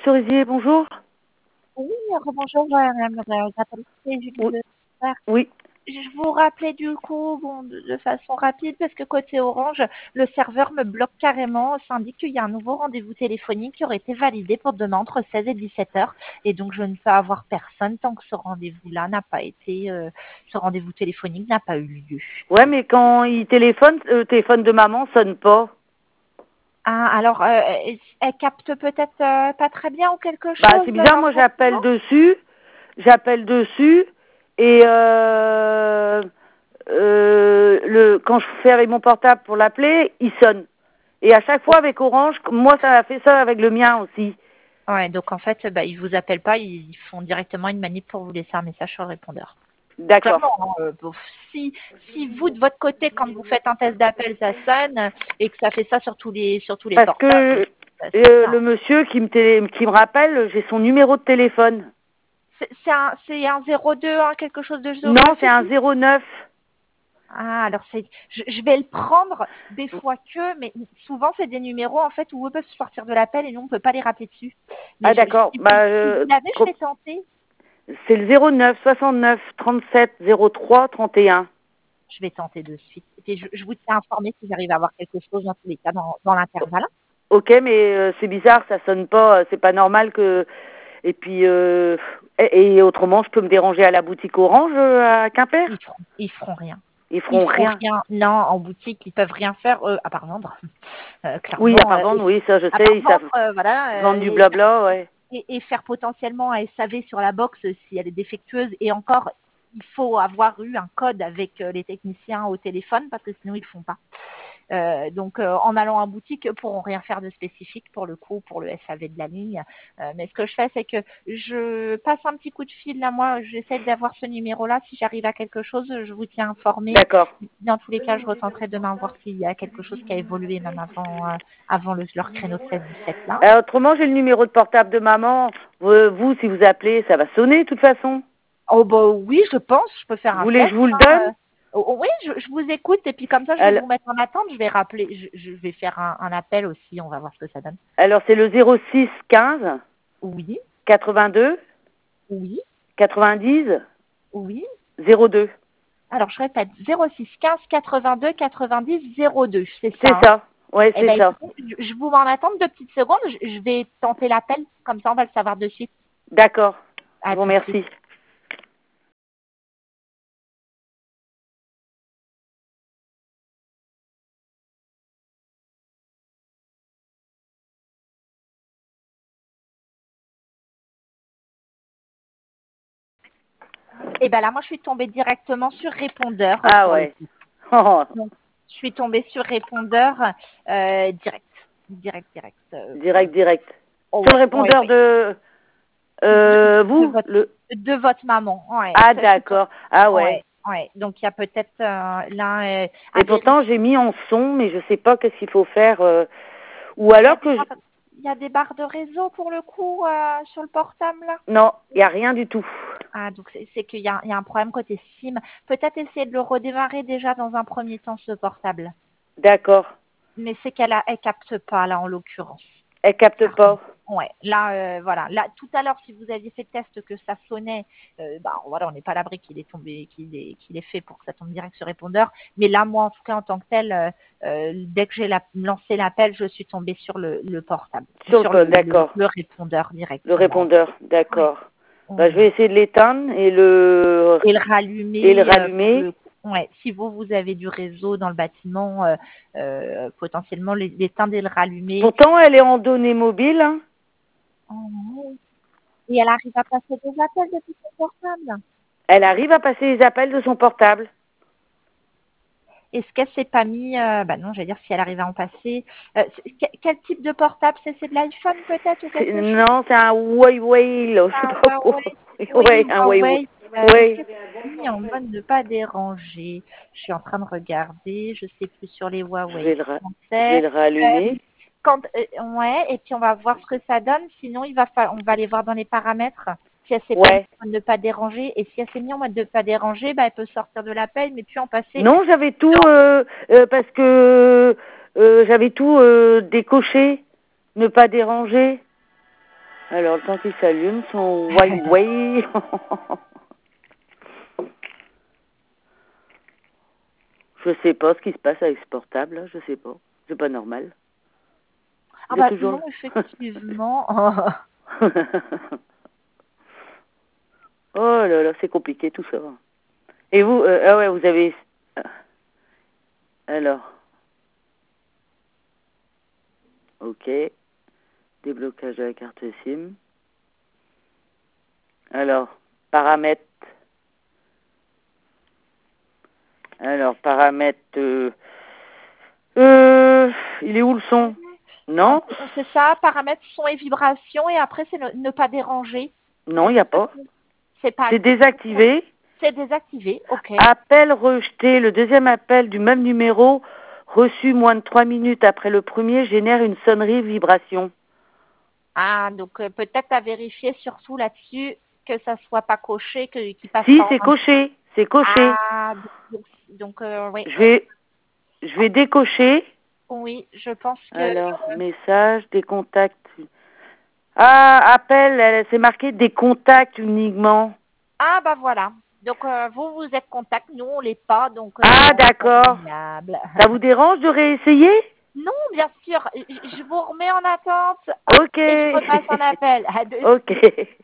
Cerisier, bonjour. Oui, rebonjour, madame Nathalie, c'est Julie Oui. de Fer. Oui. Je vous rappelais du coup, de façon rapide, parce que côté Orange, le serveur me bloque carrément. Ça indique qu'il y a un nouveau rendez-vous téléphonique qui aurait été validé pour demain entre 16 et 17 heures. Et donc, je ne peux avoir personne tant que ce rendez-vous-là n'a pas été, ce rendez-vous téléphonique n'a pas eu lieu. Ouais, mais quand il téléphone, le téléphone de maman sonne pas. Ah, alors, elle capte peut-être pas très bien ou quelque Bah, chose c'est bizarre, dans moi son j'appelle dessus, et quand je fais avec mon portable pour l'appeler, il sonne. Et à chaque fois avec Orange, moi ça a fait ça avec le mien aussi. Ouais, donc en fait, ils vous appellent pas, ils font directement une manip pour vous laisser un message sur le répondeur. D'accord. Clairement, hein, si vous de votre côté, quand vous faites un test d'appel, ça sonne et que ça fait ça sur tous les Parce portables, que c'est ça. le monsieur qui me rappelle, j'ai son numéro de téléphone. C'est un 02, hein, quelque chose de Non, c'est géographique. un 09. Ah, alors je vais le prendre des fois mais souvent c'est des numéros en fait où eux peuvent sortir de l'appel et nous on peut pas les rappeler dessus. Mais Ah d'accord. si Bah, vous l'avez, je vais tenter. c'est le 09 69 37 03 31. Je vais tenter de suite. Et puis je vous tiens informé si j'arrive à avoir quelque chose dans tous les cas dans l'intervalle. Ok, mais c'est bizarre, ça sonne pas, c'est pas normal que. Et puis, et autrement, je peux me déranger à la boutique Orange à Quimper. Ils feront rien. Ils Ils feront feront rien. rien. Non, en boutique, ils peuvent rien faire à part vendre. Oui, à Clairement, part vendre, oui, ça je à sais, part ils savent vendre, voilà, vendre du blabla, ouais. et faire potentiellement un SAV sur la box si elle est défectueuse. Et encore, il faut avoir eu un code avec les techniciens au téléphone parce que sinon ils le font pas. Donc en allant en boutique, ils pourront rien faire de spécifique pour le coup, pour le SAV de la ligne. Mais ce que je fais, c'est que je passe un petit coup de fil là, moi, j'essaie d'avoir ce numéro-là. Si j'arrive à quelque chose, je vous tiens informé. D'accord. Dans tous les cas, je retenterai demain voir s'il y a quelque chose qui a évolué même avant leur créneau de 16-17 là. Autrement, j'ai le numéro de portable de maman. Vous, si vous appelez, ça va sonner de toute façon. Oh bah oui, je pense, je peux faire Vous un voulez que test. je vous le donne? Oui, je vous écoute et puis comme ça, je vais Alors, vous mettre en attente. Je vais rappeler, je vais faire un appel aussi. On va voir ce que ça donne. alors c'est le 06 15 Oui, 82 oui, 90 oui. 02. Alors, je répète, 06 15 82 90 02, c'est ça. C'est Hein. ça. Ouais, Eh c'est ben, ça. écoutez, je vous mets en attente 2 petites secondes. Je vais tenter l'appel, comme ça, on va le savoir de suite. D'accord. Je À vous tout de suite. remercie. Eh ben là, moi, je suis tombée directement sur répondeur Ah pour le ouais. coup. Oh, Donc, je suis tombée sur répondeur direct. Direct. direct. Oh, Sur le ouais, ouais, répondeur ouais. de De vous, votre, le. de votre maman. Ouais. Ah d'accord. Ah ouais. Ouais, ouais. Donc, il y a peut-être là Et à vérifier. pourtant j'ai mis en son, mais je sais pas qu'est-ce qu'il faut faire. Ou Il y a alors des que barres, il y a des barres de réseau pour le coup sur le portable là. non, il y a rien du tout. Ah, donc c'est qu'il y a un problème côté SIM. Peut-être essayer de le redémarrer déjà dans un premier temps ce portable. D'accord. Mais c'est elle capte pas là en l'occurrence. Elle capte Clairement. pas. Ouais, là, voilà. Là, tout à l'heure, si vous aviez fait le test que ça sonnait, voilà, on n'est pas à l'abri qu'il est fait pour que ça tombe direct sur répondeur. Mais là, moi, en tout cas, en tant que tel, dès que j'ai lancé l'appel, je suis tombée sur le portable, Sur sur le d'accord. le répondeur Le directement. répondeur. Ouais. D'accord. Bah, je Ouais. vais essayer de l'éteindre et Et le le rallumer, pour rallumer. le coup. Ouais, si vous avez du réseau dans le bâtiment, potentiellement l'éteindre et le rallumer. Pourtant, elle est en données mobiles. Hein. Oh. Et elle arrive à passer des appels depuis son portable. Elle arrive à passer les appels de son portable. Est-ce qu'elle s'est pas mis, non, j'allais dire si elle arrive à en passer. Quel type de portable c'est de l'iPhone peut-être ou quelque chose? Non, c'est un Huawei, là, je sais Ah, pas quoi. Huawei. Ouais, Oui, un Huawei. Huawei. Est-ce Ouais. que c'est mis en mode ne pas déranger? Je suis en train de regarder, je sais plus sur les Je vais Huawei je vais français. le Euh, rallumer. ouais, et puis on va voir ce que ça donne. Sinon, on va aller voir dans les paramètres si elle s'est pas mis Ouais. en mode ne pas déranger. Et si elle s'est mis en mode ne pas déranger, elle peut sortir de l'appel, mais puis en passer. Non, j'avais tout parce que j'avais tout décoché, ne pas déranger. Alors, le temps qu'il s'allume, son Huawei. Je sais pas ce qui se passe avec ce portable, là. Je sais pas. C'est pas normal. Ah Il est bah toujours non, effectivement. Oh là là, c'est compliqué tout ça. Et vous, ah ouais, vous avez... Alors, ok. Déblocage de la carte SIM. Alors, paramètres. Alors, paramètres... il est où le son? Non? C'est ça, paramètres son et vibration, et après c'est ne pas déranger. Non, il n'y a pas. C'est pas C'est désactivé. C'est désactivé, ok. Appel rejeté. Le deuxième appel du même numéro, reçu moins de 3 minutes après le premier, génère une sonnerie vibration. Ah, donc peut-être à vérifier surtout là-dessus que ça soit pas coché, qu'il passe Si, pas c'est en... coché. C'est coché. Ah, donc oui. Je vais décocher. Oui, je pense que... Alors, message, des contacts. Ah, appel, c'est marqué des contacts uniquement. Ah, bah voilà. Donc vous êtes contact, nous on l'est pas, donc Ah, c'est d'accord. formidable. Ça vous dérange de réessayer? Non, bien sûr, je vous remets en attente Ok. et je repasse un appel. À de Ok.